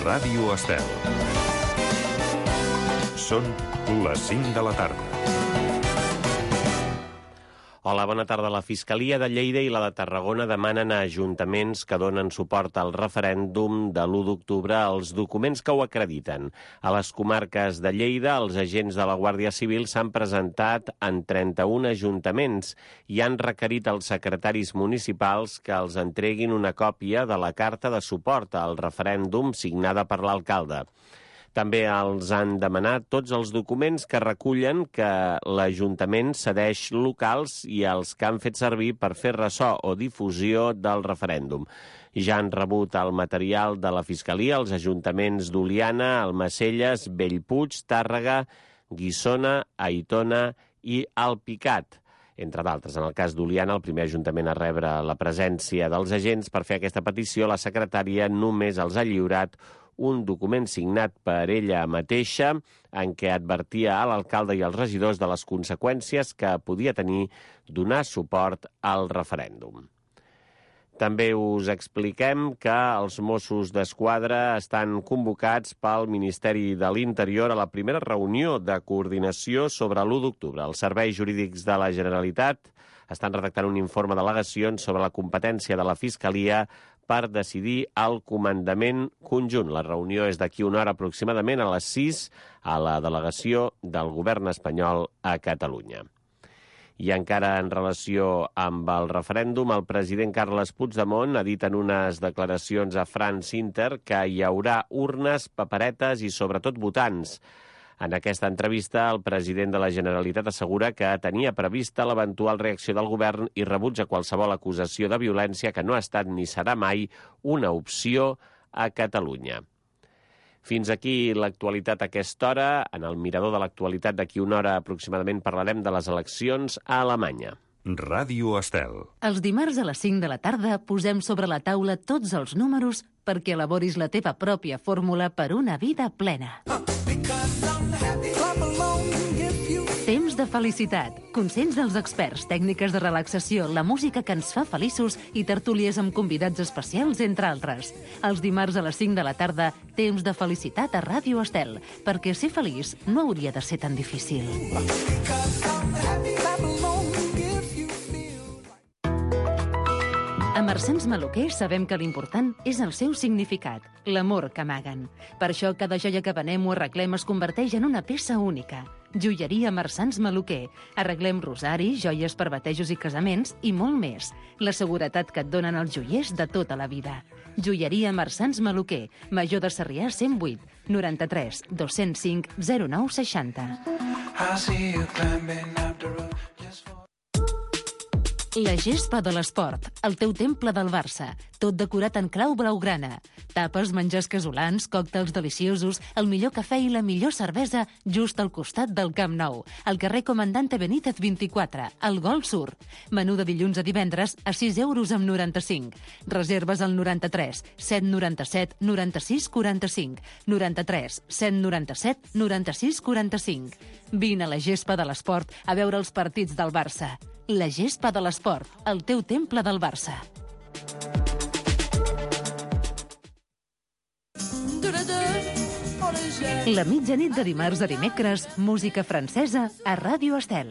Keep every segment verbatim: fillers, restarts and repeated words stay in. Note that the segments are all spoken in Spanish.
Ràdio Estel. Són les cinc de la tarda. Hola, bona tarda. La Fiscalia de Lleida i la de Tarragona demanen a ajuntaments que donen suport al referèndum de l'u d'octubre els documents que ho acrediten. A les comarques de Lleida, els agents de la Guàrdia Civil s'han presentat en trenta-un ajuntaments i han requerit als secretaris municipals que els entreguin una còpia de la carta de suport al referèndum signada per l'alcalde. També els han demanat tots els documents que recullen que l'Ajuntament cedeix locals i els que han fet servir per fer ressò o difusió del referèndum. Ja han rebut el material de la Fiscalia els ajuntaments d'Oliana, Almacelles, Bellpuig, Tàrrega, Guissona, Aitona i Alpicat, entre d'altres. En el cas d'Oliana, el primer ajuntament a rebre la presència dels agents per fer aquesta petició, la secretària només els ha lliurat un document signat per ella mateixa en què advertia a l'alcalde i als regidors de les conseqüències que podia tenir donar suport al referèndum. També us expliquem que els Mossos d'Esquadra estan convocats pel Ministeri de l'Interior a la primera reunió de coordinació sobre l'u d'octubre. Els serveis jurídics de la Generalitat estan redactant un informe d'al·legacions sobre la competència de la Fiscalia per decidir el comandament conjunt. La reunió és d'aquí una hora aproximadament a les sis a la delegació del govern espanyol a Catalunya. I encara en relació amb el referèndum, el president Carles Puigdemont ha dit en unes declaracions a France Inter que hi haurà urnes, paperetes i sobretot votants. En aquesta entrevista, el president de la Generalitat assegura que tenia prevista l'eventual reacció del govern i rebutja qualsevol acusació de violència que no ha estat ni serà mai una opció a Catalunya. Fins aquí l'actualitat a aquesta hora. En el mirador de l'actualitat d'aquí una hora aproximadament parlarem de les eleccions a Alemanya. Ràdio Estel. Els dimarts a les cinc de la tarda posem sobre la taula tots els números perquè elaboris la teva pròpia fórmula per una vida plena. Temps de felicitat, consells dels experts, tècniques de relaxació, la música que ens fa feliços i tertúlies amb convidats especials, entre altres. Els dimarts a les cinc de la tarda, temps de felicitat a Ràdio Estel, perquè ser feliç no hauria de ser tan difícil. A Marsans Maluquer sabem que l'important és el seu significat, l'amor que amaguen. Per això cada joia que venem o arreglem es converteix en una peça única. Joieria Marsans Maluquer. Arreglem rosaris, joies per batejos i casaments i molt més. La seguretat que et donen els joiers de tota la vida. Joieria Marsans Maluquer. Major de Sarrià cent vuit, noranta-tres, dos-cents cinc, zero nou seixanta. La gespa de l'esport, el teu temple del Barça, tot decorat en clau blaugrana. Tapes, menjars casolans, còctels deliciosos, el millor cafè i la millor cervesa just al costat del Camp Nou, al carrer Comandante Benítez vint-i-quatre, al Gol Sur. Menú de dilluns a divendres a sis euros amb noranta-cinc. Reserves al noranta-tres, set noranta-set, noranta-sis quaranta-cinc, noranta-tres, set noranta-set, noranta-sis quaranta-cinc. Vine a la gespa de l'esport a veure els partits del Barça. La gespa de l'esport, el teu temple del Barça. La mitjanit de dimarts a dimecres, música francesa a Ràdio Estel.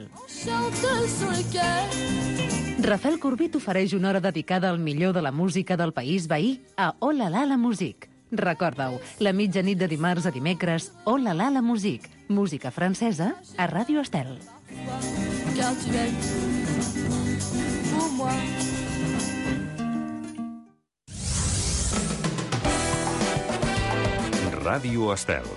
Rafael Corbí t'ofereix una hora dedicada al millor de la música del país veí a Oh la la la musique. Recorda-ho, la mitjanit de dimarts a dimecres, Oh la la la musique, música francesa a Ràdio Estel. Car tu es pour moi. Ràdio Estel.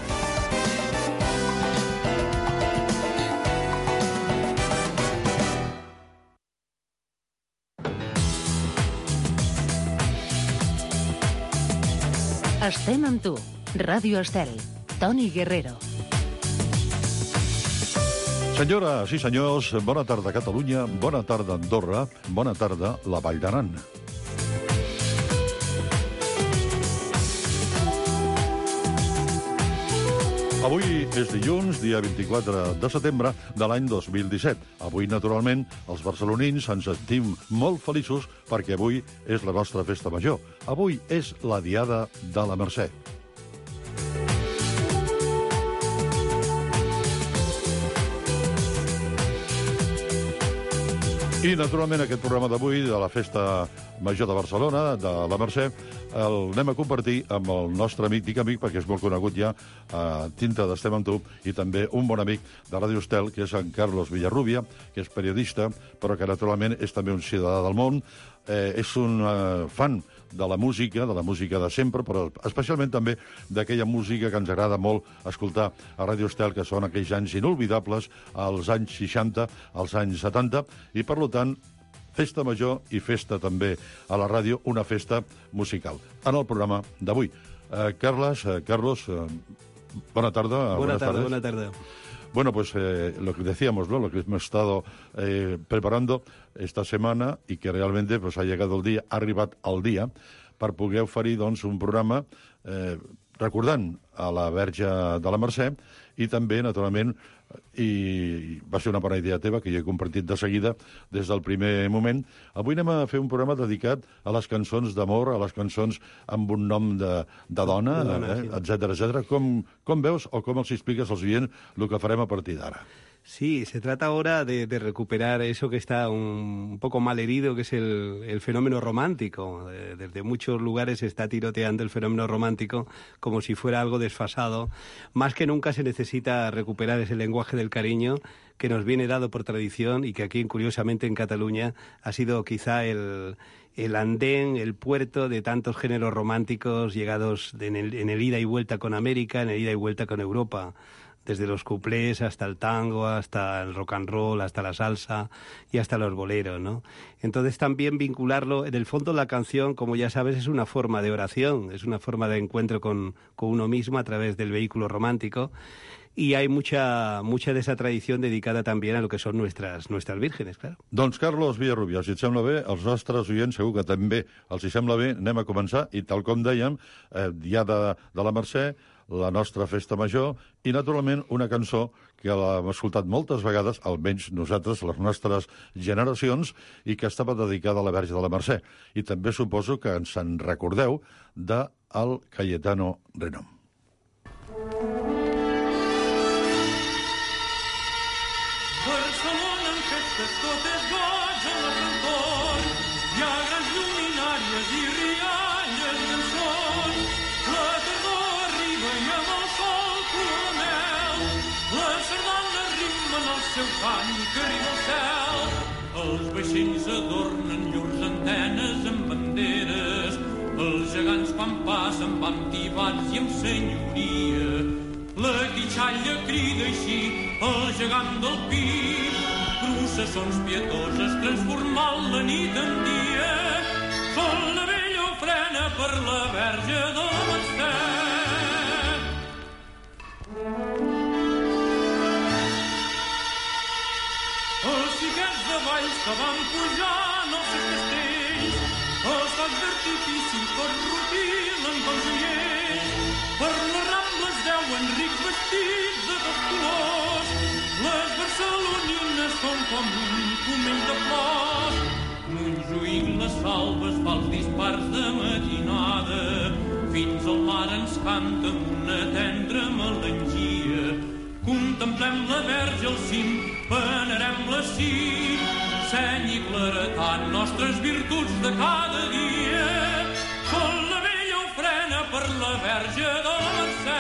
Estem amb tu. Ràdio Estel. Toni Guerrero. Senyores i senyors, bona tarda Catalunya, bona tarda Andorra, bona tarda la Vall d'Aran. Avui és dilluns, dia vint-i-quatre de setembre de l'any dos mil disset. Avui, naturalment, els barcelonins ens sentim molt feliços perquè avui és la nostra festa major. Avui és la Diada de la Mercè. I, naturalment, aquest programa d'avui, de la Festa Major de Barcelona, de la Mercè, el anem a compartir amb el nostre amic, dic amic, perquè és molt conegut ja, a Tinta d'Estem amb tu, i també un bon amic de Ràdio Estel, que és en Carlos Villarrubia, que és periodista, però que, naturalment, és també un ciutadà del món, eh, és un eh, fan de la música, de la música de sempre, però especialment també d'aquella música que ens agrada molt escoltar a Ràdio Estel, que són aquells anys inolvidables, als anys seixanta, als anys setanta, i per tant, festa major i festa també a la ràdio, una festa musical. En el programa d'avui. Eh, Carles, eh, Carlos, eh, bona tarda. Buena tarde, buena tarde. Bueno, pues eh, lo que decíamos, ¿no? Lo que hemos estado eh, preparando esta semana y que realmente pues, ha llegado el día, ha arribat el dia per poder oferir doncs, un programa eh, recordant a la Verge de la Mercè i també, naturalment, i va ser una bona idea teva, que jo he compartit de seguida des del primer moment. Avui anem a fer un programa dedicat a les cançons d'amor, a les cançons amb un nom de, de dona, eh, etcètera, etcètera. Com, com veus o com els expliques als oients el que farem a partir d'ara? Sí, se trata ahora de, de recuperar eso que está un, un poco mal herido, que es el, el fenómeno romántico. Eh, desde muchos lugares se está tiroteando el fenómeno romántico como si fuera algo desfasado. Más que nunca se necesita recuperar ese lenguaje del cariño que nos viene dado por tradición y que aquí, curiosamente, en Cataluña ha sido quizá el, el andén, el puerto de tantos géneros románticos llegados de, en, el, en el ida y vuelta con América, en el ida y vuelta con Europa. Desde los cuplés hasta el tango, hasta el rock and roll, hasta la salsa y hasta los boleros, ¿no? Entonces también vincularlo, en el fondo la canción, como ya sabes, es una forma de oración, es una forma de encuentro con, con uno mismo a través del vehículo romántico, y hay mucha mucha de esa tradición dedicada también a lo que son nuestras nuestras vírgenes, claro. Doncs Carlos Villarrubia, si et sembla bé, els nostres oients segur que també els hi sembla bé, anem a començar, i tal com dèiem, eh, dia de, de la Mercè, la nostra festa major, i naturalment una cançó que l'hem escoltat moltes vegades, almenys nosaltres, les nostres generacions, i que estava dedicada a la Verge de la Mercè. I també suposo que ens en recordeu del Cayetano Renom. Barcelona en festes totes goig en la cantor, hi ha grans lluminàries i rialles llençons, la tardor arriba i amb el sol cua la mel, les sardanes rimen el seu cant que arriba al cel, els vaixells adornen llurs antenes amb banderes, els gegants quan passen van tibats i amb senyoria, la guitxalla crida així el gegant del pi, processons pietoses transformant la nit en dia, són la vella ofrena per la Verge de la Mercè. Els xiquets de Valls que van pujant als seus castells, els focs d'artifici per rutilen com joiells, per les Rambles deuen rics vestits de tots colors, les barcelonines són com un pomell de flors. Montjuïc les salves fa els dispars de matinada, fins al mar ens canta amb una tendra melangia. Contemplem la Verge al cim, venerem-la sí, seny i claretat, nostres virtuts de cada dia, són la vella ofrena per la Verge de la Mercè.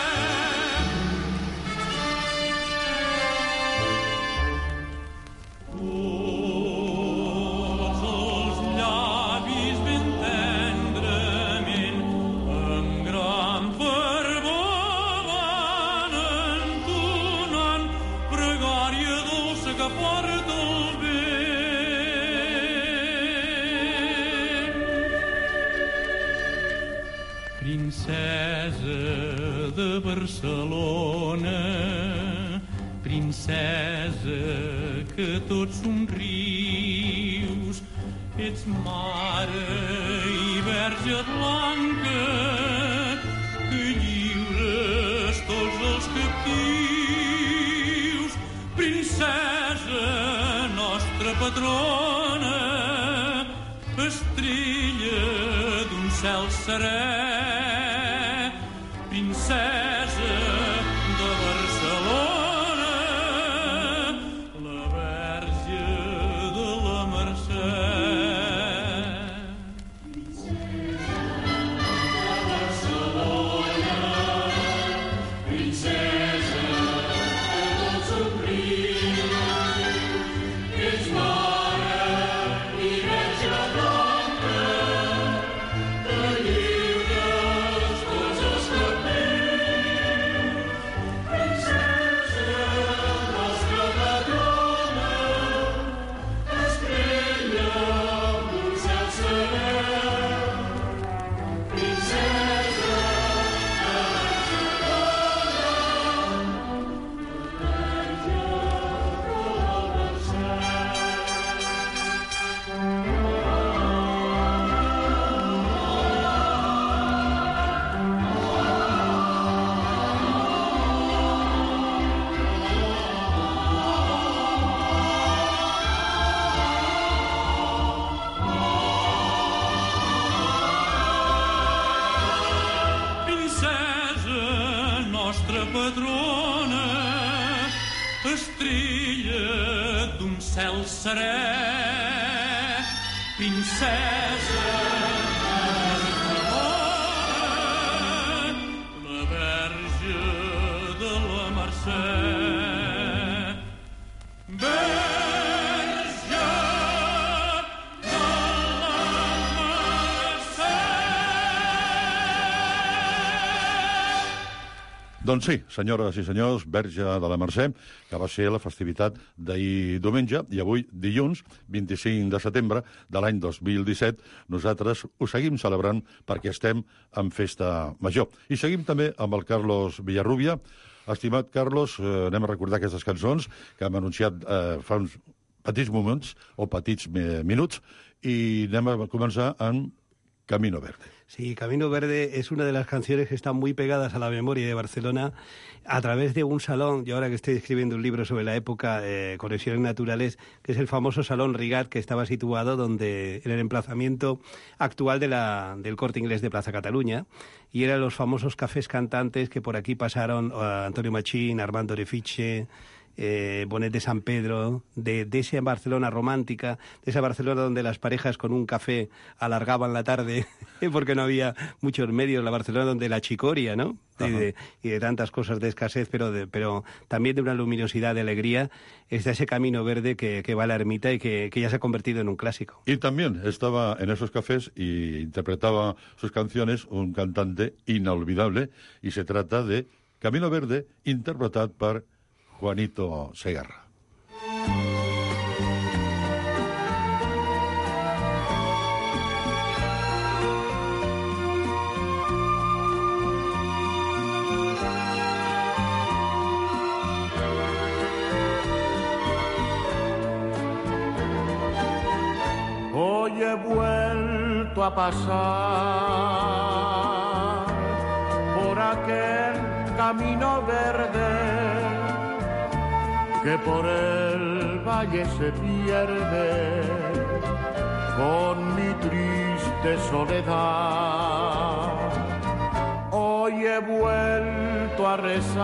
Princesa de Barcelona, princesa que tot somrius, ets mare i verge blanca que lliures tots els captius. Princesa, nostra patrona, estrella d'un cel serè, princesa de Barcelona, la Verge de la patrona, estrella d'un cel serè, princesa la Verge de la Mercè. Doncs sí, senyores i senyors, Verge de la Mercè, que va ser la festivitat d'ahir diumenge, i avui, dilluns, vint-i-cinc de setembre de l'any dos mil disset, nosaltres ho seguim celebrant perquè estem en festa major. I seguim també amb el Carlos Villarrubia. Estimat Carlos, eh, anem a recordar aquestes cançons que hem anunciat eh, fa uns petits moments, o petits eh, minuts, i anem a començar amb Camino Verde. Sí, Camino Verde es una de las canciones que están muy pegadas a la memoria de Barcelona a través de un salón, yo ahora que estoy escribiendo un libro sobre la época, eh, Conexiones Naturales, que es el famoso Salón Rigat, que estaba situado donde en el emplazamiento actual de la, del Corte Inglés de Plaza Cataluña, y eran los famosos cafés cantantes que por aquí pasaron uh, Antonio Machín, Armando Orefiche, Eh, Bonet de San Pedro, de, de esa Barcelona romántica, de esa Barcelona donde las parejas con un café alargaban la tarde porque no había muchos medios, la Barcelona donde la chicoria, ¿no? Y de, y de tantas cosas de escasez, pero de, pero también de una luminosidad, de alegría, está ese Camino Verde que, que va a la ermita y que, que ya se ha convertido en un clásico. Y también estaba en esos cafés y interpretaba sus canciones un cantante inolvidable, y se trata de Camino Verde, interpretat per Juanito Segarra. Hoy he vuelto a pasar por aquel camino verde que por el valle se pierde con mi triste soledad. Hoy he vuelto a rezar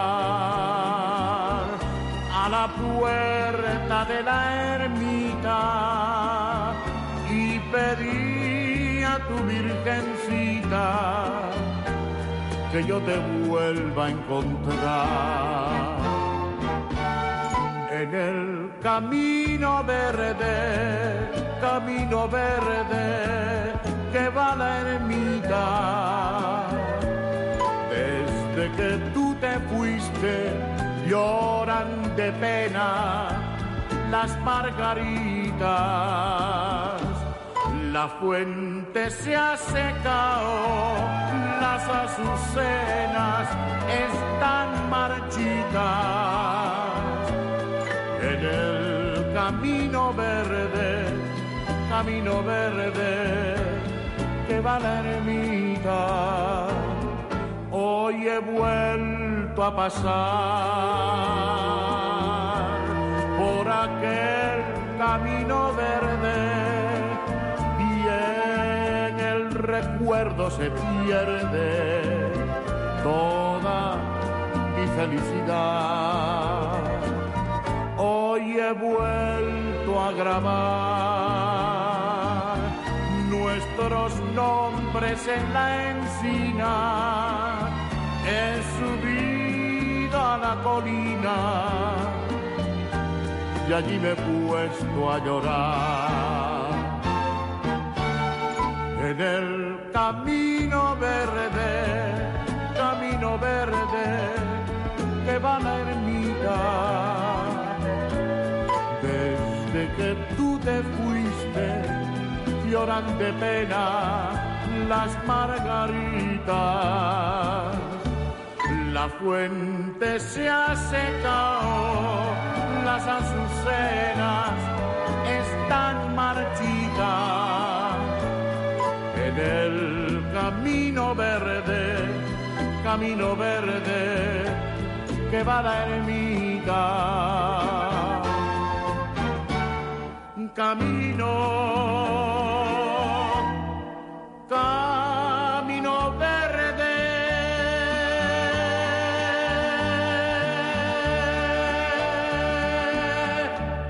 a la puerta de la ermita y pedí a tu virgencita que yo te vuelva a encontrar. En el camino verde, camino verde, que va la ermita. Desde que tú te fuiste, lloran de pena las margaritas. La fuente se ha secado, las azucenas están marchitas. En el camino verde, camino verde, que va la ermita, hoy he vuelto a pasar por aquel camino verde y en el recuerdo se pierde toda mi felicidad. Hoy he vuelto a grabar nuestros nombres en la encina. He subido a la colina y allí me he puesto a llorar. En el camino verde, camino verde, que va la ermita. Desde que tú te fuiste, lloran de pena las margaritas. La fuente se ha secado, las azucenas están marchitas. En el camino verde, camino verde, que va la ermita. Camino, camino verde,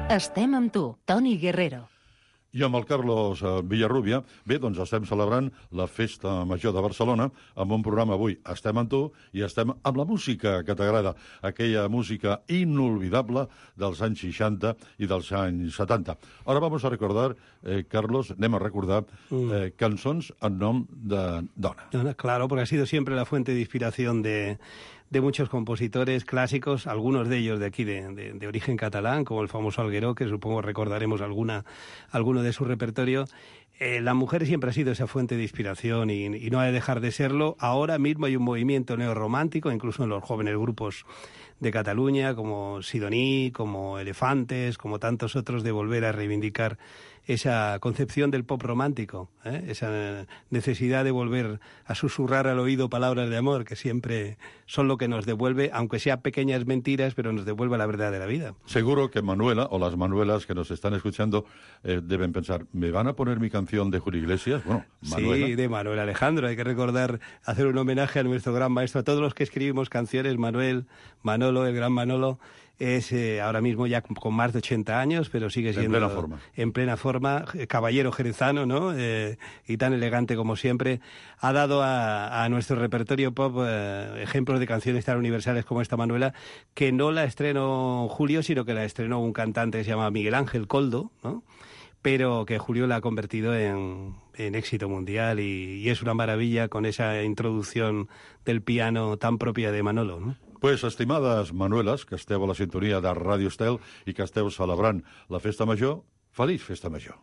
Estem amb tu, Toni Guerrero. I amb el Carlos Villarrubia, bé, doncs estem celebrant la Festa Major de Barcelona amb un programa avui. Estem amb tu i estem amb la música que t'agrada, aquella música inolvidable dels anys seixanta i dels anys setanta. Ahora vamos a recordar, eh, Carlos, anem a recordar eh, cançons en nom de dona. Dona, claro, porque ha sido siempre la fuente de inspiración de... de muchos compositores clásicos, algunos de ellos de aquí de, de, de origen catalán, como el famoso Algueró, que supongo recordaremos alguna, alguno de su repertorio. Eh, la mujer siempre ha sido esa fuente de inspiración y, y no ha de dejar de serlo. Ahora mismo hay un movimiento neorromántico, incluso en los jóvenes grupos de Cataluña, como Sidoní, como Elefantes, como tantos otros, de volver a reivindicar esa concepción del pop romántico, ¿eh? Esa necesidad de volver a susurrar al oído palabras de amor, que siempre son lo que nos devuelve, aunque sea pequeñas mentiras, pero nos devuelve la verdad de la vida. Seguro que Manuela, o las Manuelas que nos están escuchando, eh, deben pensar, ¿me van a poner mi canción de Julio Iglesias? Bueno, Manuela. Sí, de Manuel Alejandro. Hay que recordar, hacer un homenaje a nuestro gran maestro, a todos los que escribimos canciones. Manuel, Manolo, el gran Manolo, es eh, ahora mismo ya con más de ochenta años, pero sigue siendo... En plena forma. En plena forma, caballero jerezano, ¿no? Eh, y tan elegante como siempre. Ha dado a, a nuestro repertorio pop eh, ejemplos de canciones tan universales como esta Manuela, que no la estrenó Julio, sino que la estrenó un cantante que se llama Miguel Ángel Coldo, ¿no? Pero que Julio la ha convertido en, en éxito mundial y, y es una maravilla con esa introducción del piano tan propia de Manolo, ¿no? Pues, estimades Manueles, que esteu a la sintonia de Ràdio Estel i que esteu celebrant la Festa Major, feliç Festa Major.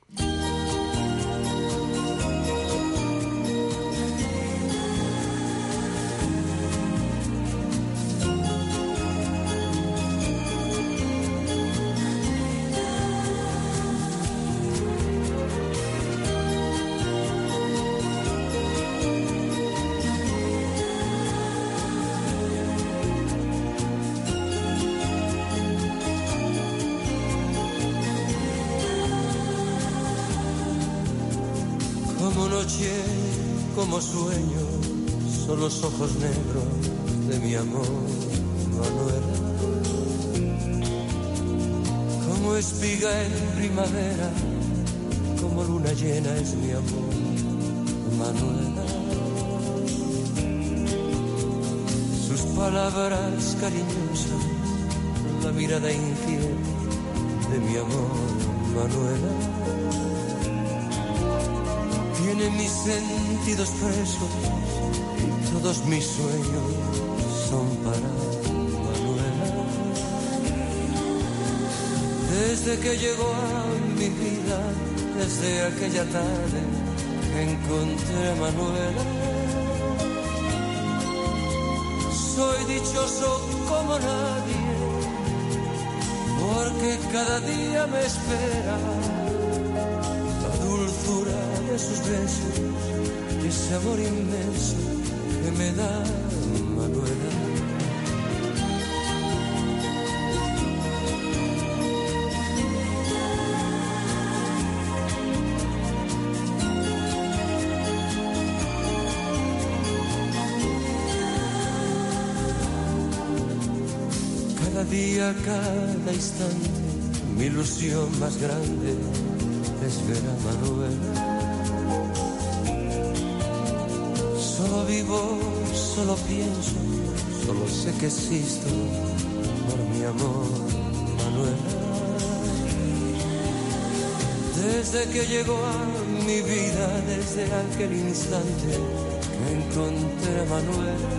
Como noche, como sueño, son los ojos negros de mi amor, Manuela. Como espiga en primavera, como luna llena es mi amor, Manuela. Sus palabras cariñosas, la mirada inquieta de mi amor, Manuela. Tiene mis sentidos presos y todos mis sueños son para Manuela. Desde que llegó a mi vida, desde aquella tarde que encontré a Manuela, soy dichoso como nadie, porque cada día me espera la dulzura de sus besos y ese amor inmenso que me da Manuela. Cada día, cada instante, mi ilusión más grande es ver a Manuela. Solo vivo, solo pienso, solo sé que existo por mi amor, Manuela. Desde que llegó a mi vida, desde aquel instante que encontré a Manuela,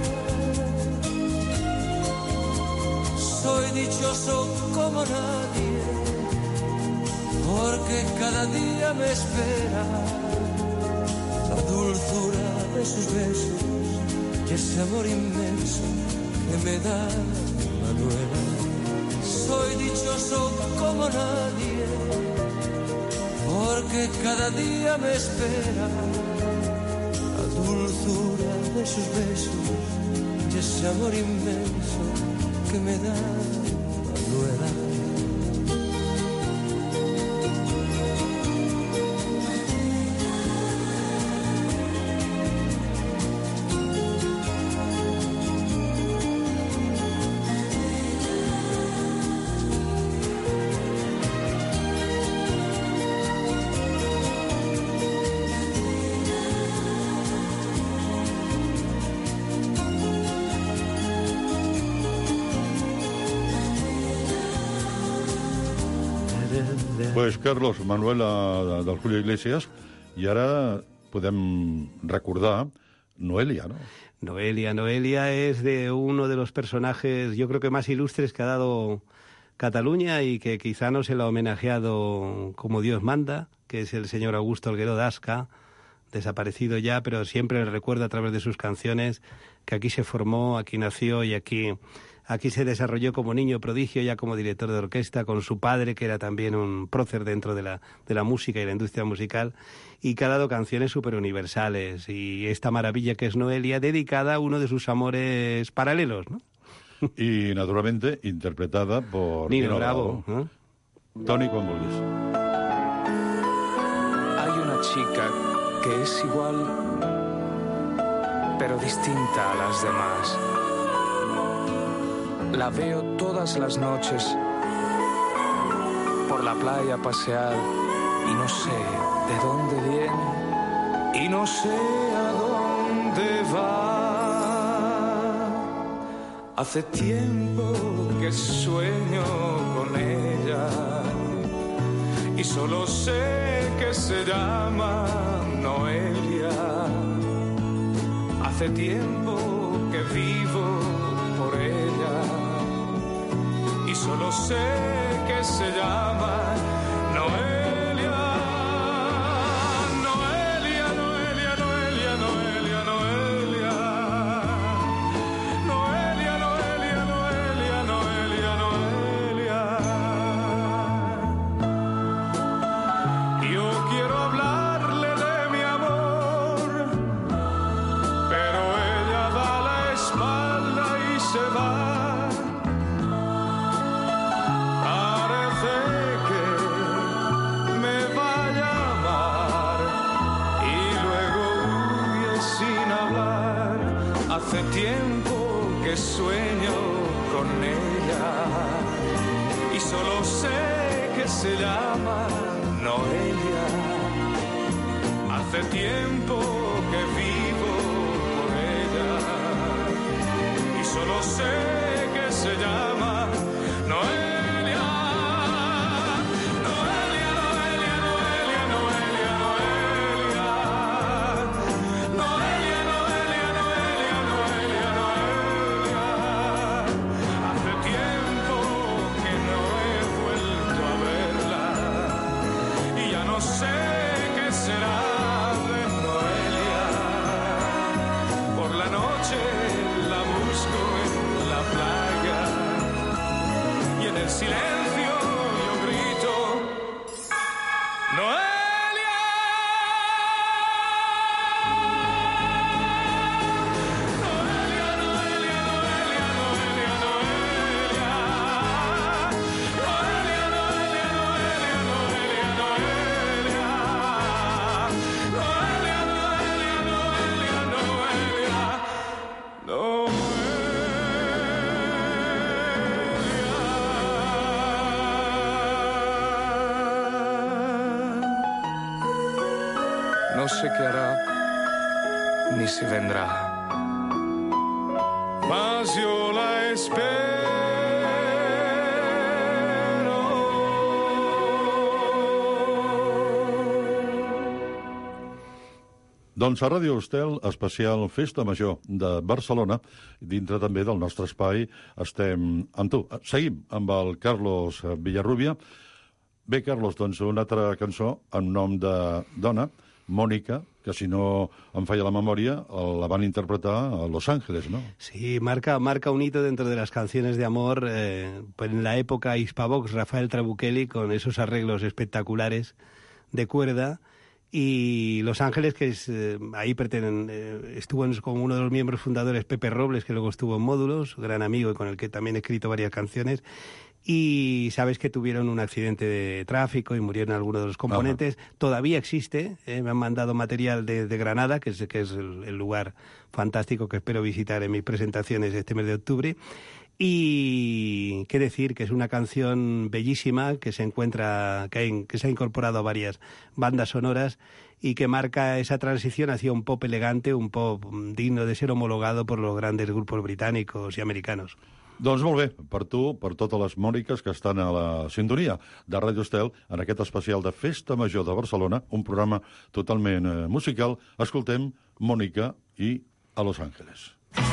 soy dichoso como nadie, porque cada día me espera la dulzura de sus besos y ese amor inmenso que me da Manuela. Soy dichoso como nadie, porque cada día me espera la dulzura de sus besos y ese amor inmenso que me da Manuela. Pues Carlos, Manuela del Julio Iglesias, i ara podem recordar Noelia, ¿no? Noelia, Noelia es de uno de los personajes, yo creo que más ilustres que ha dado Cataluña y que quizá no se le ha homenajeado como Dios manda, que es el señor Augusto Alguero d'Asca, desaparecido ya, pero siempre le recuerda a través de sus canciones que aquí se formó, aquí nació y aquí, aquí se desarrolló como niño prodigio, ya como director de orquesta, con su padre, que era también un prócer dentro de la, de la música y la industria musical, y que ha dado canciones súper universales. Y esta maravilla que es Noelia, dedicada a uno de sus amores paralelos, ¿no? Y, naturalmente, interpretada por Nino, Nino Bravo. Bravo. ¿Eh? Toni, quan vulguis. Hay una chica que es igual, pero distinta a las demás. La veo todas las noches por la playa pasear y no sé de dónde viene y no sé a dónde va. Hace tiempo que sueño con ella y solo sé que se llama Noelia. Hace tiempo que vivo por ella y solo sé que se llama Noelia. Noelia, Noelia, Noelia, Noelia, Noelia. Noelia, Noelia, Noelia, Noelia, Noelia. Yo quiero hablarle de mi amor, pero ella da la espalda y se va. Hace tiempo que sueño con ella y solo sé que se llama Noelia. Hace tiempo que vivo por ella y solo sé que se llama Noelia. Silencio, yo grito, Noelia. Noelia, Noelia, Noelia, Noelia, Noelia. Noelia, Noelia, Noelia, Noelia, Noelia. Noelia, Noelia, Noelia, Noelia, Noelia. No sé qué hará, ni si vendrá, mas yo la espero. Doncs a Ràdio Estel, especial Festa Major de Barcelona, dintre també del nostre espai, estem amb tu. Seguim amb el Carlos Villarrubia. Bé, Carlos, doncs una altra cançó en nom de dona, Mónica, que si no em falla la memoria, la van interpretar a Los Ángeles, ¿no? Sí, marca, marca un hito dentro de las canciones de amor. Eh, pues en la época Hispavox, Rafael Trabuchelli, con esos arreglos espectaculares de cuerda. Y Los Ángeles, que es, eh, ahí pertenecen, eh, estuvo en, como uno de los miembros fundadores Pepe Robles, que luego estuvo en Módulos, gran amigo y con el que también he escrito varias canciones. Y sabes que tuvieron un accidente de tráfico y murieron algunos de los componentes. Ajá. Todavía existe, eh, me han mandado material de, de Granada, que es, que es el, el lugar fantástico que espero visitar en mis presentaciones este mes de octubre. Y qué decir, que es una canción bellísima que se encuentra, que, hay, que se ha incorporado a varias bandas sonoras y que marca esa transición hacia un pop elegante, un pop digno de ser homologado por los grandes grupos británicos y americanos. Doncs molt bé, per tu, per totes les Mòniques que estan a la sintonia de Ràdio Estel, en aquest especial de Festa Major de Barcelona, un programa totalment eh, musical, escoltem Mònica i a Los Ángeles.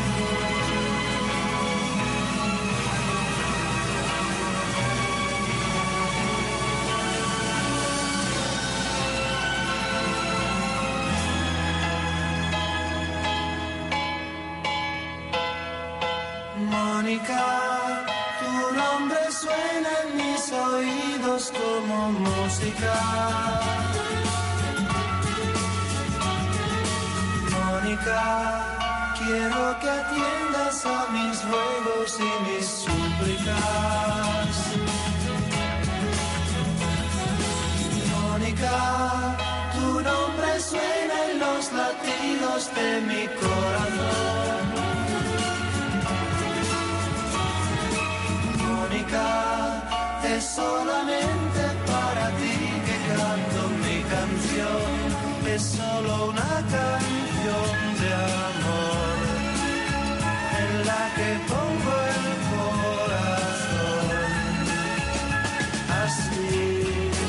Mónica, tu nombre suena en mis oídos como música. Mónica, quiero que atiendas a mis ruegos y mis súplicas. Mónica, tu nombre suena en los latidos de mi corazón. Mónica, es solamente para ti que canto mi canción, es solo una canción de amor en la que pongo el corazón. Así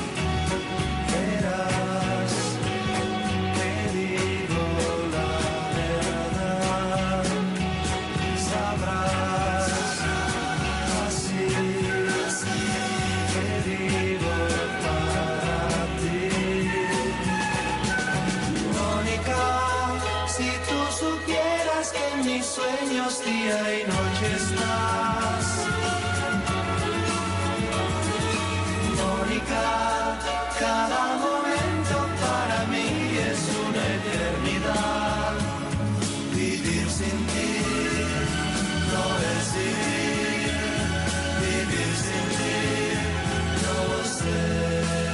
verás que digo la verdad, sabrás. Mis sueños día y noche estás, Mónica, cada momento para mí es una eternidad. Vivir sin ti no es vivir, vivir sin ti no lo sé.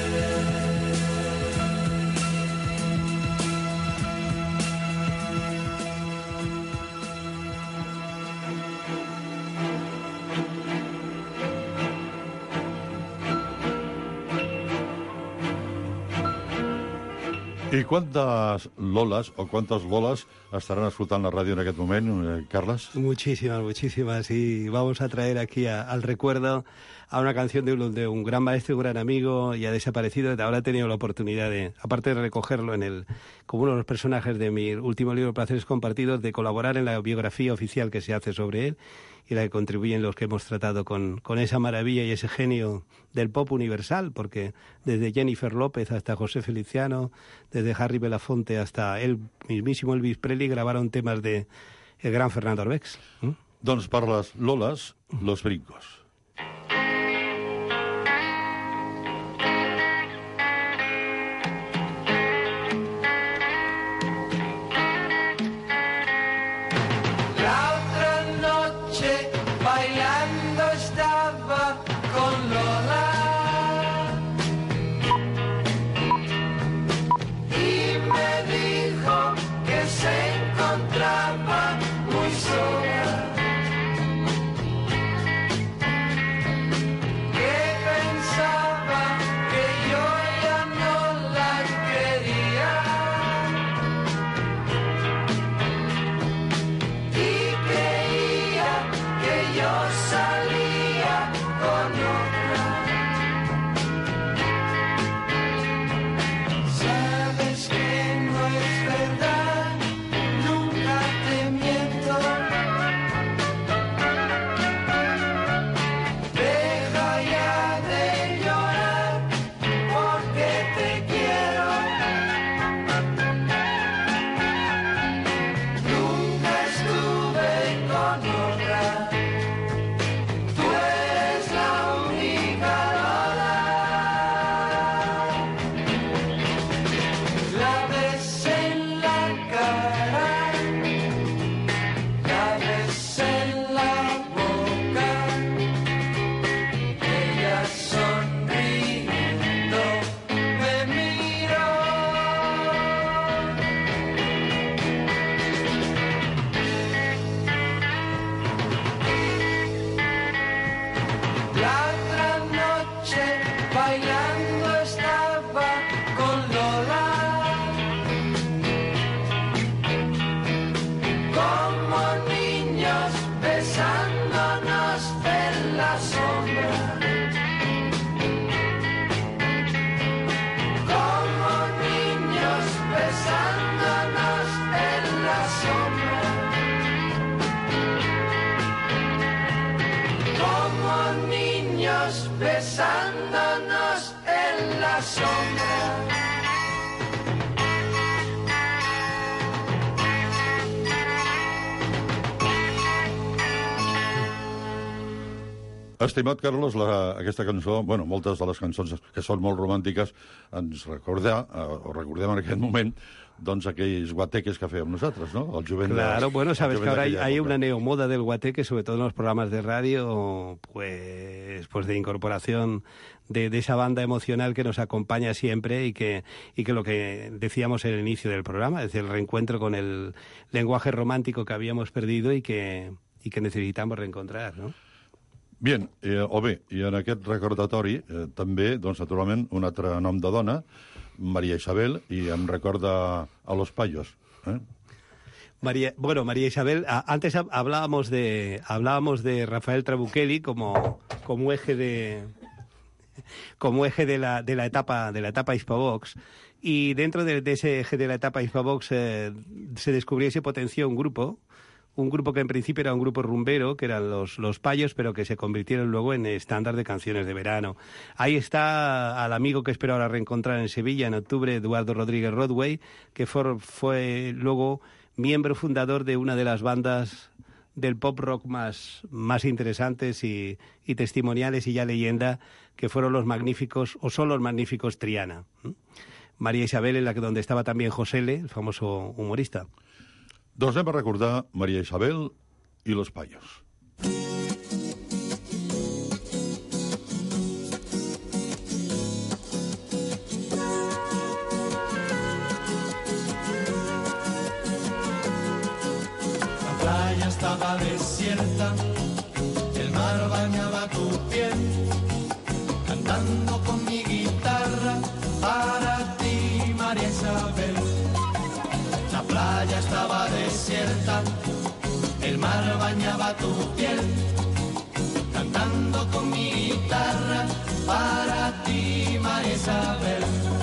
I quantes Lolas o quantes Lolas estarán escoltant la ràdio en aquest moment, eh, Carles? Muchísimas, muchísimas. Y vamos a traer aquí a, al recuerdo a una canción de un, de un gran maestro, un gran amigo, ya desaparecido. Ahora he tenido la oportunidad de, aparte de recogerlo en el, como uno de los personajes de mi último libro, Placeres Compartidos, de colaborar en la biografía oficial que se hace sobre él y la que contribuyen los que hemos tratado con, con esa maravilla y ese genio del pop universal, porque desde Jennifer López hasta José Feliciano, desde Harry Belafonte hasta el mismísimo Elvis Presley, grabaron temas de el gran Fernando Arbex. ¿Mm? Doncs per les Lolas, los brincos. Muy sola. Estimat Carlos, la, aquesta cançó, bueno, moltes de les cançons que són molt romàntiques, ens recordà, eh, o recordem en aquest moment, doncs aquells guateques que fèiem nosaltres, ¿no? El jovent Claro, de, bueno, sabes que ahora hay, hay época. una neomoda del guateque, sobre todo en los programas de radio, pues, pues de incorporación de, de esa banda emocional que nos acompaña siempre y que, y que lo que decíamos en el inicio del programa, es decir, el reencuentro con el lenguaje romántico que habíamos perdido y que, y que necesitamos reencontrar, ¿no? Bien, eh, o bé, i en aquest recordatori eh, també, doncs, naturalment, un altre nom de dona, María Isabel, y em recorda a Los Payos. ¿eh? María, bueno, María Isabel, a, antes hablábamos de hablábamos de Rafael Trabuchelli como, como eje de como eje de la de la etapa de la etapa Hispavox, y dentro de, de ese eje de la etapa Hispavox eh, se descubrió y se potenció un grupo. Un grupo que en principio era un grupo rumbero, que eran los, los Payos, pero que se convirtieron luego en estándar de canciones de verano. Ahí está al amigo que espero ahora reencontrar en Sevilla en octubre, Eduardo Rodríguez Rodway, que fue, fue luego miembro fundador de una de las bandas del pop rock más, más interesantes y, y testimoniales y ya leyenda, que fueron los magníficos, o son los magníficos Triana. María Isabel, en la que donde estaba también José L., el famoso humorista. Doncs anem a recordar María Isabel i Los Payos. La playa estaba desierta, el mar bañaba tu piel, cantando con mi guitarra para ti, María Isabel. La playa estaba desierta, el mar bañaba tu piel, cantando con mi guitarra para ti, María Isabel.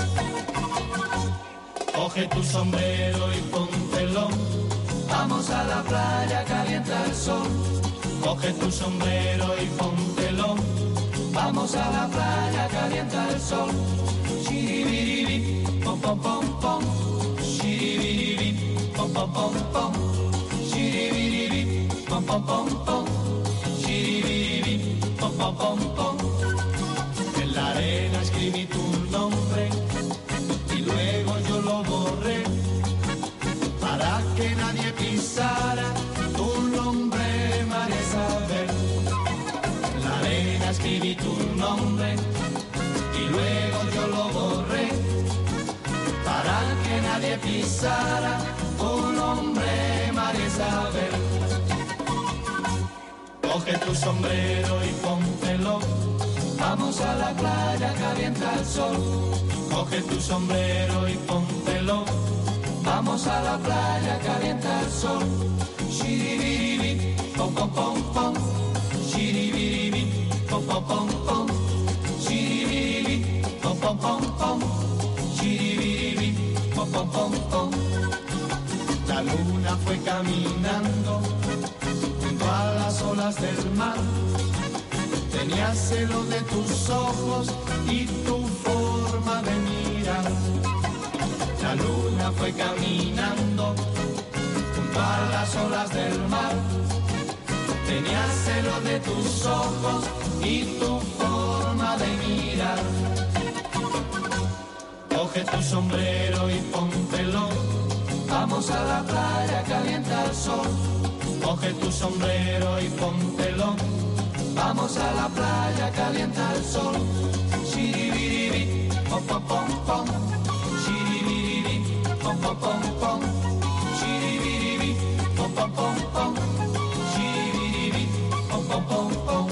Coge tu sombrero y póntelo, vamos a la playa, calienta el sol. Coge tu sombrero y póntelo, vamos a la playa, calienta el sol. Shiribiribi, pom pom pom pom. Shiribiribi, pom pom pom pom. Shiribiribi, pom pom pom pom. Shiribiribi, pom pom pom pom. En la arena escribí tu nombre y luego yo lo borré para que nadie pisara tu nombre, María Isabel. En la arena escribí tu nombre y luego yo lo borré para que nadie pisara tu nombre, María Isabel. Coge tu sombrero y póntelo, vamos a la playa, calienta el sol. Coge tu sombrero y póntelo, vamos a la playa, calienta el sol. Shiribiribi, pom pom pom pom. Shiribiribi, pom pom pom pom. Shiribiribi, pom pom pom pom. Shiribiribi, pom pom pom pom. La luna fue caminando junto a las olas del mar. Tenía celo de tus ojos y tu forma de mirar. La luna fue caminando junto a las olas del mar. Tenía celo de tus ojos y tu forma de mirar. Coge tu sombrero y póntelo, vamos a la playa, calienta el sol. Coge tu sombrero y póntelo, vamos a la playa, calienta el sol. Shiribiribi, pom pom pom pom. Shiribiribi, pom pom pom pom. Shiribiribi, pom pom pom pom. Shiribiribi, pom pom pom pom.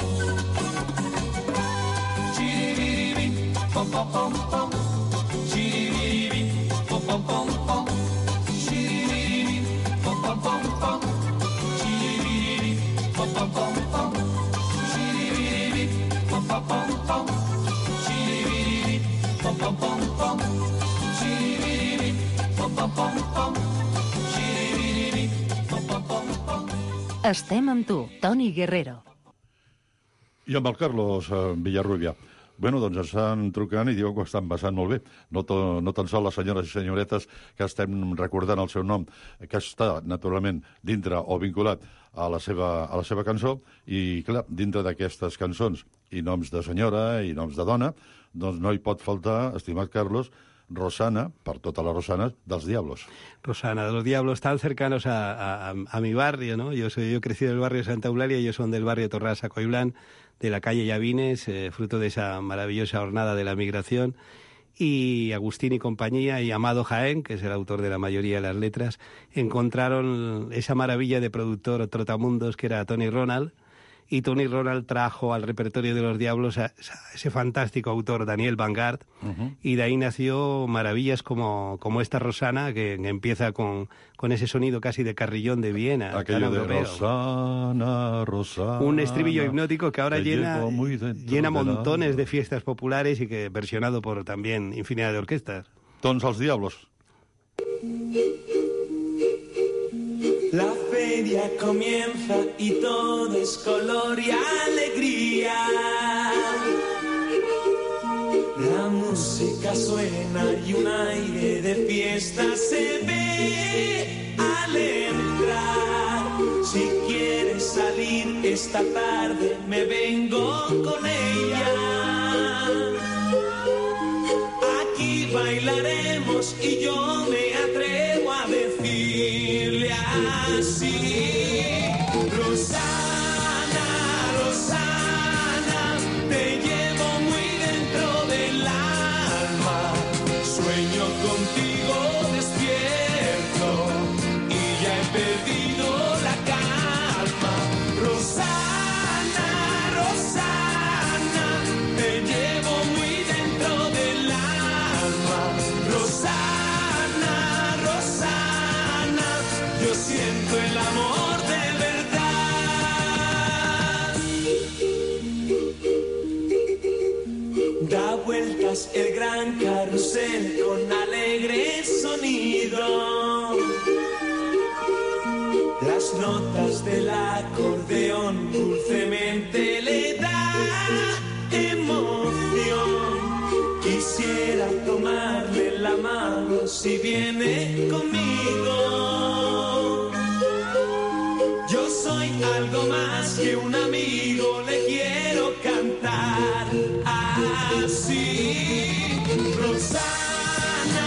Shiribiribi, pom pom pom pom. Shiribiribi, pom pom pom pom. Shiribiribi, pom pom pom pom. Shiribiribi, pom pom pom pom. Shiribiribi, pom pom pom pom. Shiribiribi, pom pom pom pom. Shiribiribi, pom pom pom pom. Shiribiribi, pom pom pom pom. Estem amb tu, Toni Guerrero. I amb el Carlos eh, Villarrubia. Bueno, doncs ens estan trucant i diuen que ho estan passant molt bé. No, to, no tan sols les senyores i senyoretes que estem recordant el seu nom, que està, naturalment, dintre o vinculat a la seva, a la seva cançó, i, clar, dintre d'aquestes cançons i noms de senyora i noms de dona, doncs no hi pot faltar, estimat Carlos, Rosana, per totes les Rosanas, dels Diablos. Rosana, de los Diablos, tan cercanos a, a, a mi barrio, ¿no? Yo soy yo he crecido en el barrio de Santa Eulalia, ellos son del barrio Torrasa Coiblán, de la calle Llavines, eh, fruto de esa maravillosa jornada de la migración, y Agustín y compañía, y Amado Jaén, que es el autor de la mayoría de las letras, encontraron esa maravilla de productor trotamundos que era Tony Ronald, y Tony Ronald trajo al repertorio de los Diablos a, a ese fantástico autor Daniel Vanguard, uh-huh. y de ahí nació maravillas como, como esta Rosana, que, que empieza con, con ese sonido casi de carrillón de Viena. Aquello de Rosana, Rosana. Un estribillo hipnótico que ahora llena, llena montones de, de fiestas populares y que versionado por también infinidad de orquestas. Doncs els Diablos. La feria comienza y todo es color y alegría. La música suena y un aire de fiesta se ve al entrar. Si quieres salir esta tarde me vengo con ella. Aquí bailaremos y yo me atrevo a decirle así: Rosana, Rosana, te llevo muy dentro del alma. Sueño contigo despierto y ya he perdido la calma. Rosana, Rosana, te llevo muy dentro del alma. Rosana, Rosana, yo siento el amor de verdad. Da vueltas el gran carrusel con alegre sonido. Las notas del acordeón dulcemente le da emoción. Quisiera tomarle la mano si viene conmigo. Yo soy algo más que un amigo, le quiero cantar así: Rosana,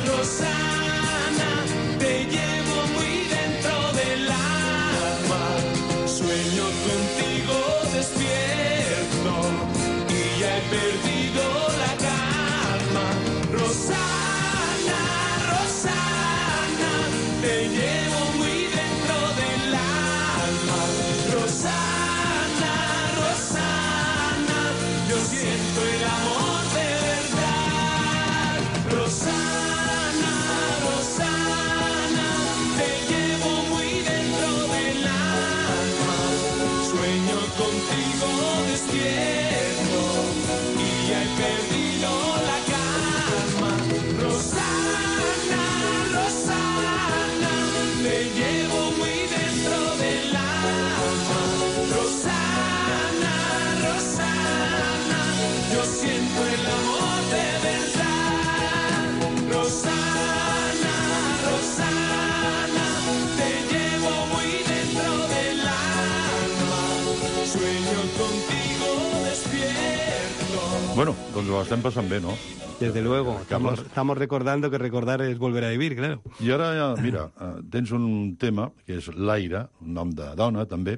Rosana, te llevo muy dentro del alma. Sueño contigo despierto y ya he perdido la calma. Rosana, Rosana, te llevo muy dentro del alma. Rosana, Rosana, yo siento el amor de verdad. Rosana, Rosana, te llevo muy dentro del alma. Sueño contigo despierto y ya he perdido la calma. Rosana, Rosana, te llevo muy dentro del alma. Rosana, Rosana, yo siento el amor de verdad. Rosana, Rosana, te llevo muy dentro del alma. Sueño contigo despierto. Bueno, doncs ho estem passant bé, no? Desde luego, estamos, estamos recordando que recordar es volver a vivir, claro. I ara, ja, mira, eh, tens un tema, que és Laira, un nom de dona, també.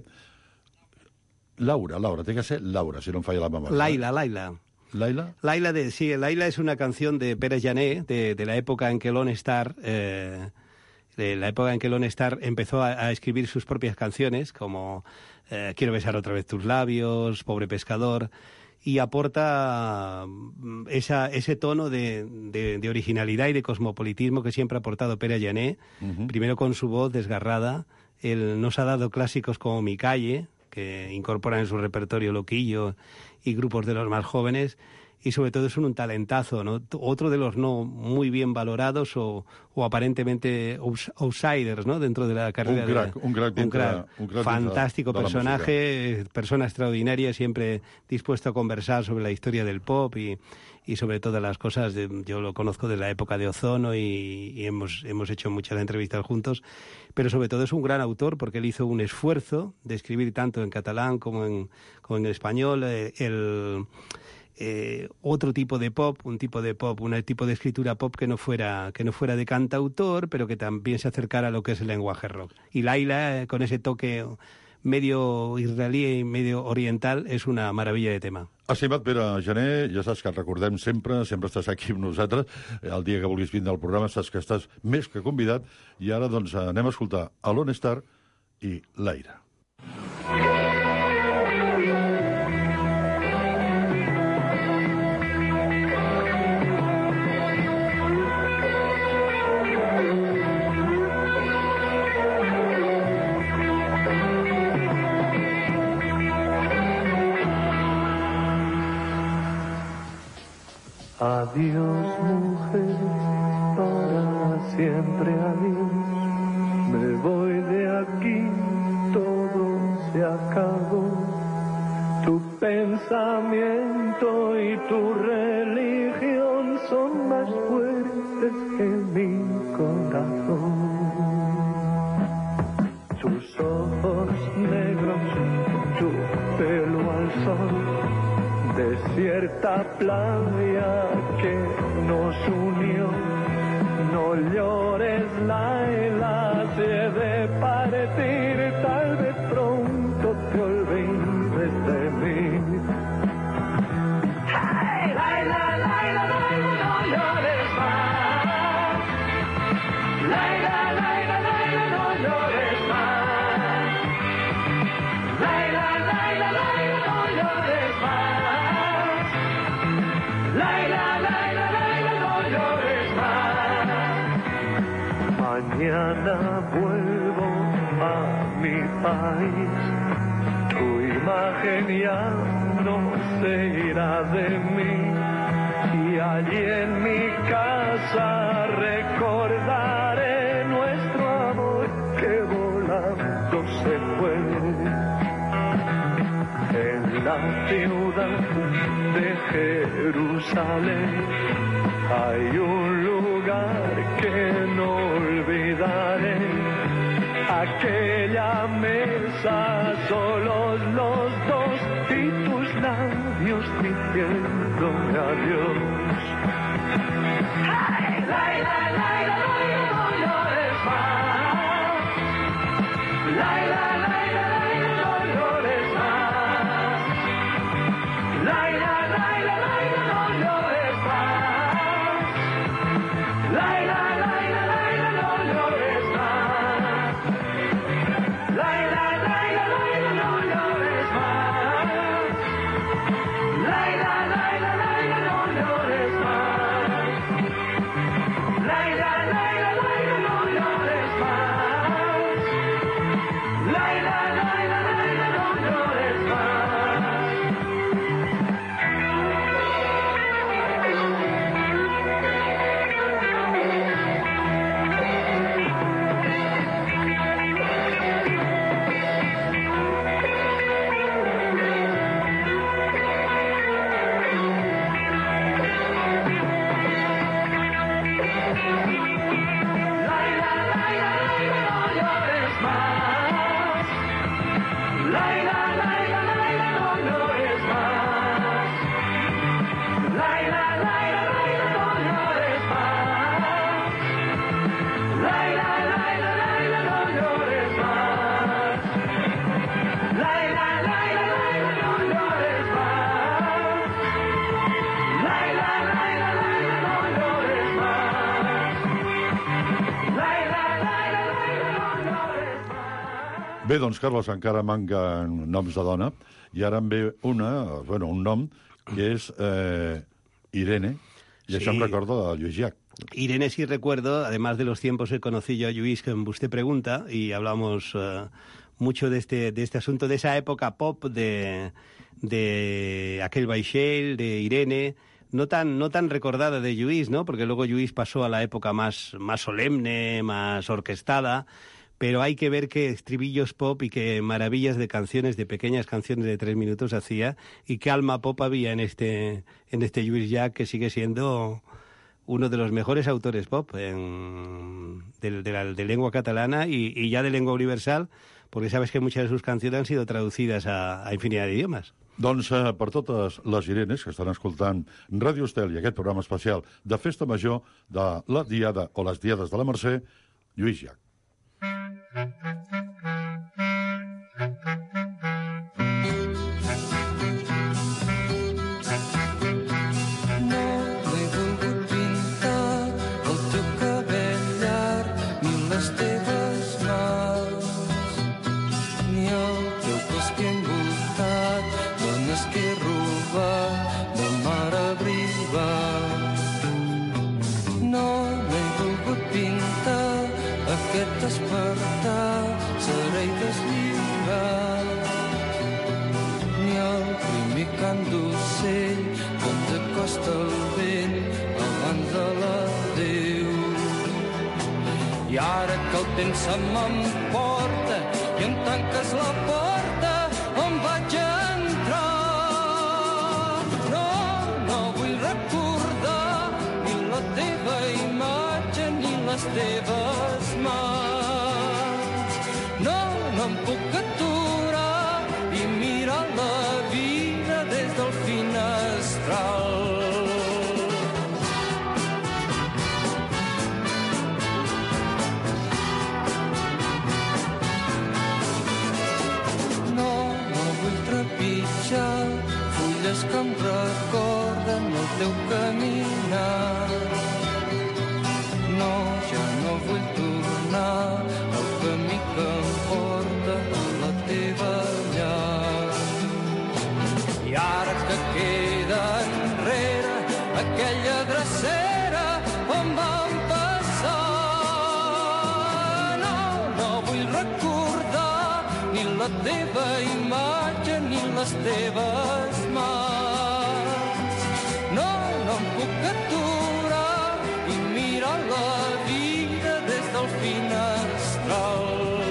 Laura, Laura, té que ser Laura, si no em falla la memòria. Laila, Laila. ¿Laila? Laila, de, sí, Laila es una canción de Pere Jané, de, de la época en que Lone Star, eh, de la época en que Lone Star empezó a, a escribir sus propias canciones, como eh, Quiero besar otra vez tus labios, Pobre pescador, y aporta esa, ese tono de, de, de originalidad y de cosmopolitismo que siempre ha aportado Pere Jané, uh-huh. primero con su voz desgarrada. Él nos ha dado clásicos como Mi calle, que incorporan en su repertorio Loquillo y grupos de los más jóvenes, y sobre todo es un, un talentazo, ¿no? Otro de los no muy bien valorados o, o aparentemente outsiders, ¿no? Dentro de la carrera. Un crack, de, un crack, un crack. un crack fantástico de la, de la personaje, persona extraordinaria, siempre dispuesto a conversar sobre la historia del pop y, y sobre todas las cosas. De, yo lo conozco de la época de Ozono y, y hemos, hemos hecho muchas entrevistas juntos, pero sobre todo es un gran autor porque él hizo un esfuerzo de escribir tanto en catalán como en, como en español. Eh, el... Eh, otro tipo de pop, un tipo de pop, un tipo de escritura pop que no fuera que no fuera de cantautor, pero que también se acercara a lo que es el lenguaje rock. Y Laila, eh, con ese toque medio israelí y medio oriental, és una meravella de tema. Estimat Pere Gené, ja saps que et recordem sempre, sempre estàs aquí amb nosaltres, el dia que vulguis vindre al programa saps que estàs més que convidat, i ara doncs anem a escoltar Alone Star i Laira. Adiós, mujer, para siempre adiós. Me voy de aquí, todo se acabó. Tu pensamiento y tu religión son más fuertes que mi corazón. Tus ojos negros, tu pelo al sol. Desierta playa que nos unió, no llores, Laila, si he de partir, tal vez pronto te olvides de mí. Hey, Laila, Laila, Laila, no llores más. Laila, Laila, Laila, no llores más. Laila, Laila, Laila, no llores más. Laila, Laila, Laila, no llores más. Mañana vuelvo a mi país. Tu imagen ya no se irá de mí. Y allí en mi casa recordaré nuestro amor que volando se fue. En la ciudad de Jerusalén hay un lugar que no olvidaré. Aquella mesa, solos los dos y tus labios diciéndome adiós. ¡Hey! Laila, Laila, Laila, no llores más. Laila, Laila, Laila, no llores más. Laila, Laila, Laila, no llores más. Laila, Laila, Laila, no llores más. Laila, Laila, Laila, no llores más. Laila, Laila, Laila, no llores más. Laila, Laila, Laila, no llores más. Laila, Laila, Laila, no llores más. Bé, doncs, Carles, encara manquen noms de dona, i ara em ve una, bueno, un nom, que és eh, Irene, y sí. Això em recorda de Lluís Llach. Irene, sí recuerdo, además de los tiempos que conocí yo a Lluís, que usted pregunta, y hablamos uh, mucho de este, de este asunto, de esa época pop de, de aquel Baixell, de Irene, no tan, no tan recordada de Lluís, ¿no? Porque luego Lluís pasó a la época más, más solemne, más orquestada, pero hay que ver qué estribillos pop y qué maravillas de canciones, de pequeñas canciones de tres minutos hacía, y qué alma pop había en este, en este Lluís Llach, que sigue siendo uno de los mejores autores pop en, de, de, la, de lengua catalana y, y ya de lengua universal, porque sabes que muchas de sus canciones han sido traducidas a, a infinidad de idiomas. Doncs eh, per totes les Irenes que estan escoltant Ràdio Estel i aquest programa especial de Festa Major de la Diada o les Diades de la Mercè, Lluís Llach. I ara que el temps se m'emporta i em tanques la porta on vaig entrar. No, no vull recordar ni la teva imatge ni les teves mans. No, no em puc aturar i mirar la vida des del finestral. Fulles que em recorden el teu caminar. No, ja no vull tornar al camí que em porta a la teva llar. I ara que queda enrere aquella drecera on vam passar. No, no vull recordar ni la teva imatge ni les teves mans. No, no em puc aturar i mirar la vida des del finestral.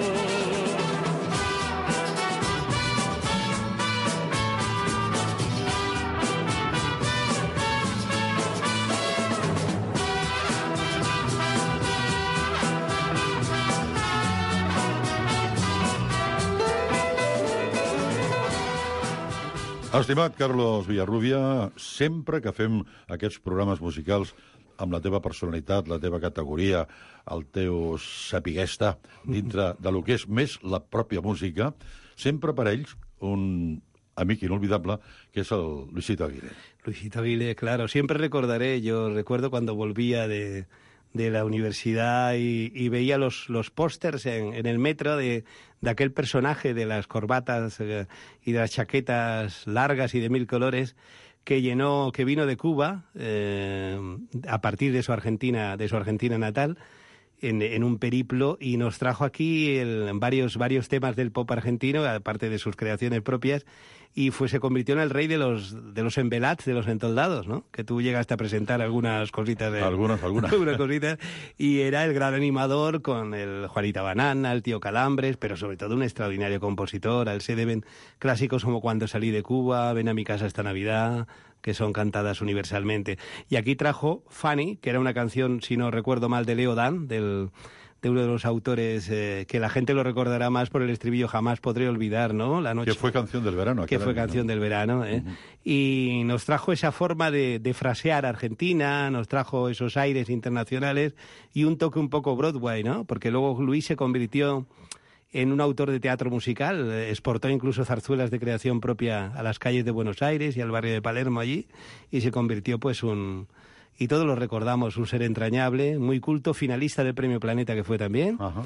Estimat Carlos Villarrubia, sempre que fem aquests programes musicals amb la teva personalitat, la teva categoria, el teu sapiguer estar dintre de lo que és més la pròpia música, sempre per ells un amic inolvidable que es el Luisito Aguilé. Luisito Aguilé, claro, siempre recordaré, yo recuerdo cuando volvía de... de la universidad y, y veía los, los pósters en, en el metro de, de aquel personaje de las corbatas eh, y de las chaquetas largas y de mil colores que llenó, que vino de Cuba eh, a partir de su Argentina, de su Argentina natal, en, en un periplo, y nos trajo aquí el, varios, varios temas del pop argentino, aparte de sus creaciones propias, y fue, se convirtió en el rey de los, de los embelats, de los entoldados, ¿no? Que tú llegaste a presentar algunas cositas. De, algunas, algunas. algunas cositas, y era el gran animador con el Juanita Banana, el Tío Calambres, pero sobre todo un extraordinario compositor. Al se deben clásicos como Cuando salí de Cuba, Ven a mi casa esta Navidad, que son cantadas universalmente. Y aquí trajo Fanny, que era una canción, si no recuerdo mal, de Leo Dan, del... de uno de los autores eh, que la gente lo recordará más por el estribillo Jamás podré olvidar, ¿no? La noche. Que fue canción del verano. Que fue año, canción ¿no? del verano, ¿eh? Uh-huh. Y nos trajo esa forma de, de frasear Argentina, nos trajo esos aires internacionales y un toque un poco Broadway, ¿no? Porque luego Luis se convirtió en un autor de teatro musical, exportó incluso zarzuelas de creación propia a las calles de Buenos Aires y al barrio de Palermo allí, y se convirtió pues un... Y todos lo recordamos, un ser entrañable, muy culto, finalista del Premio Planeta que fue también. Ajá.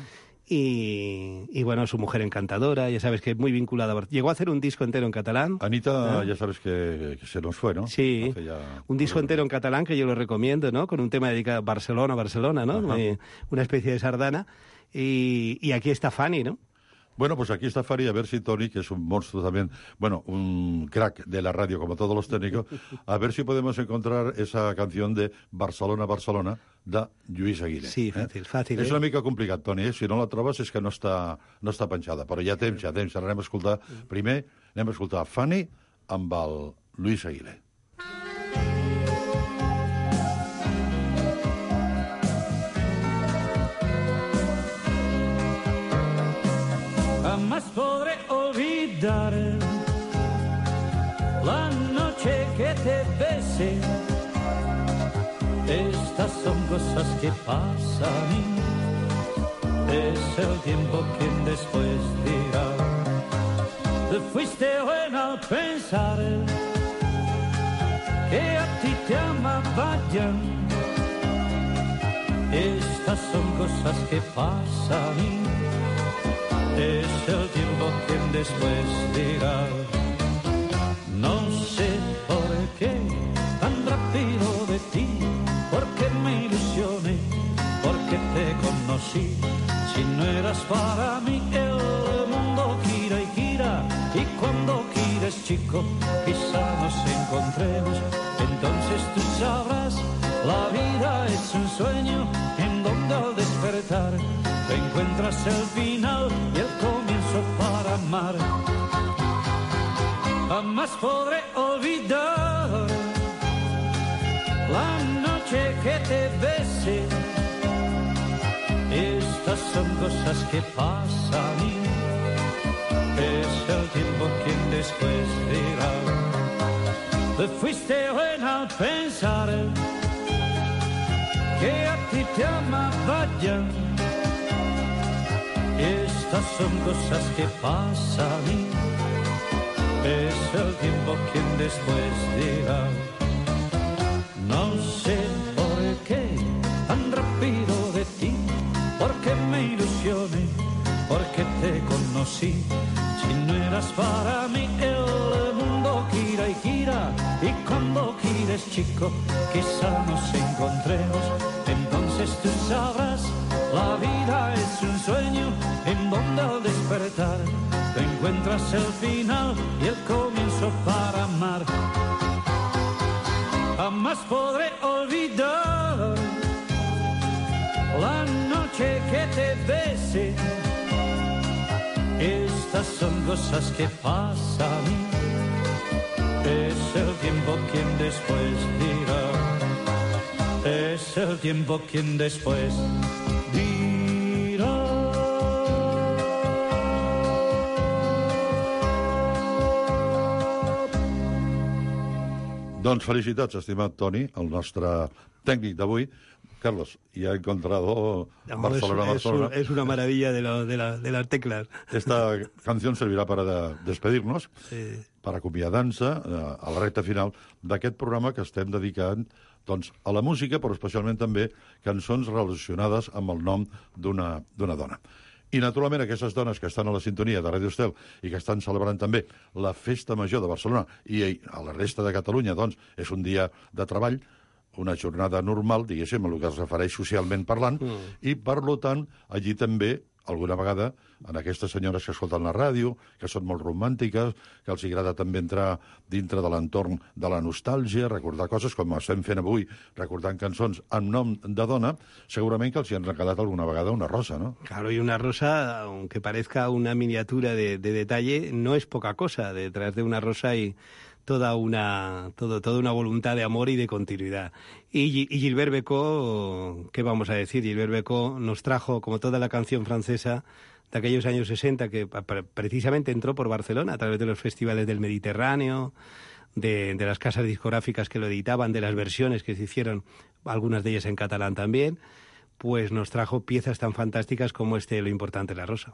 Y, y bueno, su mujer encantadora, ya sabes que muy vinculada. Llegó a hacer un disco entero en catalán. Anita, ¿eh? Ya sabes que, que se nos fue, ¿no? Sí, ya... un disco entero en catalán que yo lo recomiendo, ¿no? Con un tema dedicado a Barcelona, Barcelona, ¿no? Ajá. Una especie de sardana. Y, y aquí está Fanny, ¿no? Bueno, pues aquí está Fari, a ver si Tony, que es un monstruo también, bueno, un crack de la radio, como todos los técnicos, a ver si podemos encontrar esa canción de Barcelona, Barcelona, de Lluís Aguilé. Sí, fàcil, eh? fàcil. És eh? una mica complicat, Toni, eh? Si no la trobes és que no està, no està penjada, però ja temps, ja temps. Ara anem a escoltar, primer, anem a escoltar Fanny amb el Lluís Aguilé. Jamás podré olvidar la noche que te besé. Estas son cosas que pasan y es el tiempo quien después dirá. Te fuiste buena al pensar que a ti te amaba ya. Estas son cosas que pasan y es el tiempo quien después dirá. No sé por qué tan rápido de ti, porque me ilusioné, porque te conocí. Si no eras para mí el mundo gira y gira, y cuando gires chico quizá nos encontremos. Entonces tú sabrás, la vida es un sueño en donde al despertar te encuentras el final y el comienzo para amar. Jamás podré olvidar la noche que te besé. Estas son cosas que pasan y es el tiempo quien después dirá. Te fuiste buena al pensar que a ti te amaba ya. Estas son cosas que pasan y es el tiempo quien después dirá. No sé por qué tan rápido de ti, porque me ilusioné, porque te conocí. Si no eras para mí el mundo gira y gira, y cuando gires chico quizá nos encontremos. Entonces tú sabrás, la vida es un sueño en donde al despertar te encuentras el final y el comienzo para amar. Jamás podré olvidar la noche que te besé. Estas son cosas que pasan, es el tiempo quien después dirá. Es el tiempo quien después dirá. Doncs felicitats, estimat Toni, el nostre tècnic d'avui. Carlos, ya he encontrado Barcelona, es, Barcelona. Es, es una maravilla de, lo, de, la, de las teclas. Esta canción servirà per a despedir-nos, sí. per acomiadar-nos a la recta final d'aquest programa que estem dedicant doncs, a la música, però especialment també cançons relacionades amb el nom d'una dona. I, naturalment, aquestes dones que estan a la sintonia de Ràdio Estel i que estan celebrant també la Festa Major de Barcelona i a la resta de Catalunya, doncs, és un dia de treball, una jornada normal, diguéssim, a el que es refereix socialment parlant, mm. i, per tant, allí també, alguna vegada, en aquestes senyores que escolten la ràdio, que són molt romàntiques, que els agrada també entrar dintre de l'entorn de la nostàlgia, recordar coses com estem fent avui, recordant cançons amb nom de dona, segurament que els hi han regalat alguna vegada una rosa, ¿no? Claro, y una rosa, aunque parezca una miniatura de, de detalle, no es poca cosa. Detrás de una rosa hay toda una, todo, toda una voluntad de amor y de continuidad. Y, y Gilbert Bécaud, ¿qué vamos a decir? Gilbert Bécaud nos trajo, como toda la canción francesa de aquellos años sesenta, que precisamente entró por Barcelona a través de los festivales del Mediterráneo, de, de las casas discográficas que lo editaban, de las versiones que se hicieron, algunas de ellas en catalán también, pues nos trajo piezas tan fantásticas como este Lo importante es la rosa.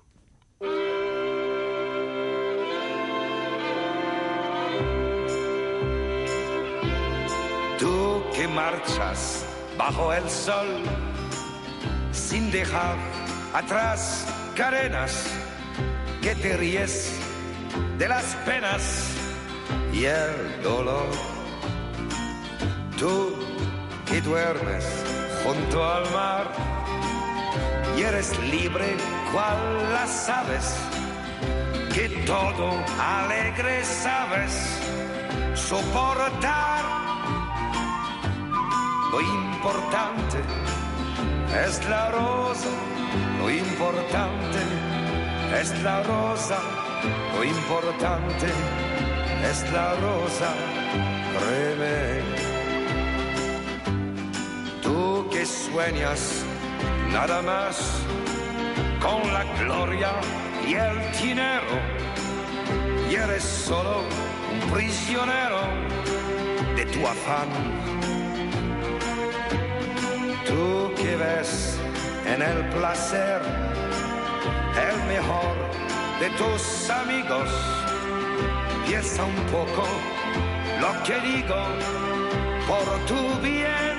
Tú que marchas bajo el sol sin dejar atrás cadenas, que te ríes de las penas y el dolor. Tú que duermes junto al mar y eres libre cual las aves que todo alegre sabes soportar. Lo importante es la rosa, lo importante es la rosa, lo importante es la rosa, créeme. Tú que sueñas nada más con la gloria y el dinero, y eres solo un prisionero de tu afán. Tú que ves en el placer el mejor de tus amigos, piensa un poco lo que digo por tu bien.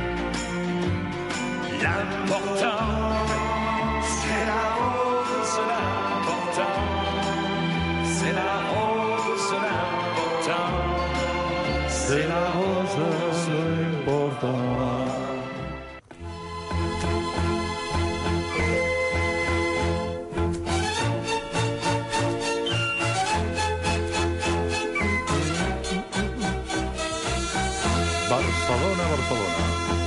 L'important, c'est la rose, l'important, c'est la rose, l'important, c'est la rose, l'important. Barcelona, Barcelona.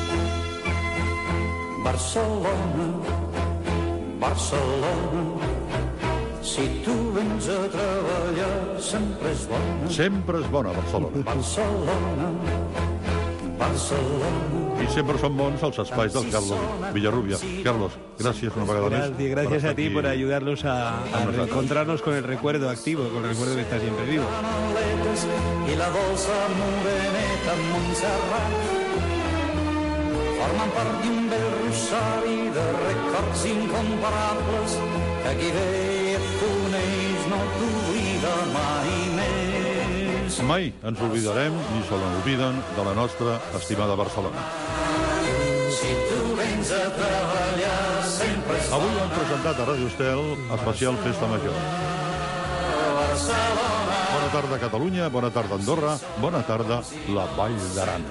Barcelona, Barcelona, si tu vens a treballar sempre és bona. Sempre és bona, Barcelona. Barcelona, Barcelona. Y siempre son bons els espais del Carlos Villarrubia. Carlos, gracias una vegada més. Gracias, gracias a ti por ayudarnos a, a reencontrarnos con el recuerdo activo, con el recuerdo que está siempre vivo. I la dolça moreneta Montserrat formen part d'un bell rossari de records incomparables que qui ve i et coneix no t'oblida mai més. Mai ens oblidarem, ni se n'olviden, de la nostra estimada Barcelona. Si tu vens a treballar sempre és Avui hem presentat a Ràdio Estel especial Festa Major. Barcelona. Bona tarda, Catalunya, bona tarda, Andorra, bona tarda, la Vall d'Aran.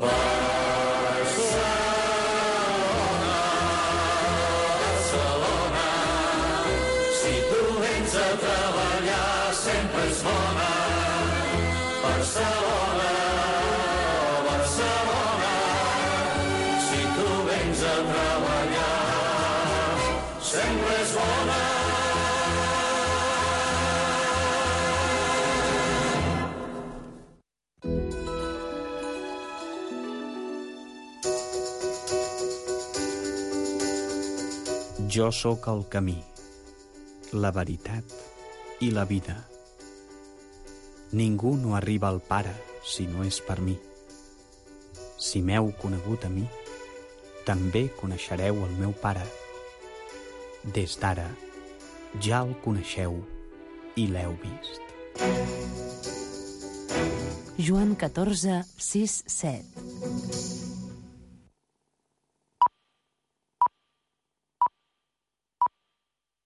Si tu vens a treballar sempre és bona. Barcelona, Barcelona. Si tu vens a treballar sempre és bona. Jo sóc el camí, la veritat i la vida. Ningú no arriba al Pare si no és per mi. Si m'heu conegut a mi, també coneixereu el meu Pare. Des d'ara ja el coneixeu i l'heu vist. Joan catorze, sis, set.